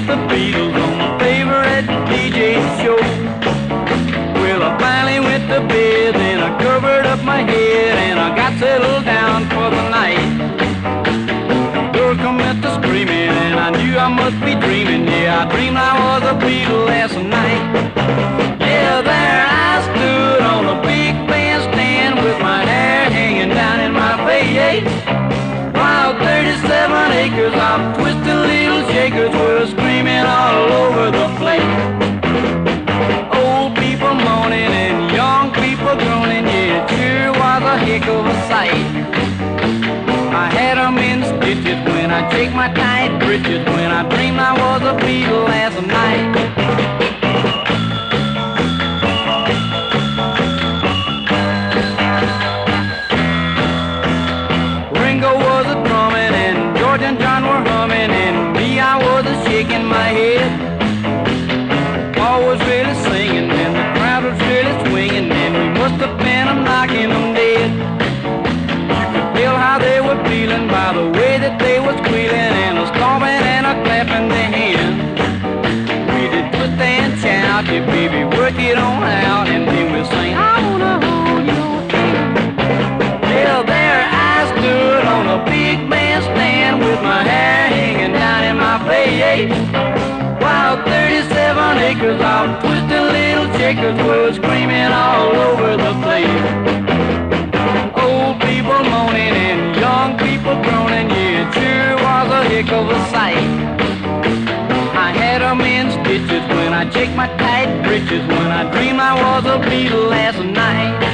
the Beatles on my favorite DJ show. Well, I finally went to bed, then I covered up my head, and I got settled down for the night. Door commenced to screaming, and I knew I must be dreaming. Yeah, I dreamed I was a Beatle last night. Yeah, there I stood on a big bandstand with my hair hanging down in my face. While 37 acres of twisted little shakers were screaming all over the place. Old people moaning and young people groaning, yeah, it sure was a heck of a sight. I had 'em in stitches when I shake my tight britches, when I dreamed I was a Beatle last night. Ringo was a drumming and George and John were humming, and me, I was a shaking my head. Paul was really singing and the crowd was really swinging, and we must have been knocking them dead. Feel how they were feeling by the way that they were squealing and a stomping and a clapping their hands. We did twist and shout, yeah, baby, work it on out, and then we'll sing, I wanna hold your hand. Well, there I stood on a big bandstand with my hair hanging down in my face, while 37 acres of twisted little shakers were screaming all over the place. Old people moaning and young people groaning, yeah, it sure was a heck of a sight. I had 'em in stitches when I checked my tight britches, when I dreamed I was a Beatle last night.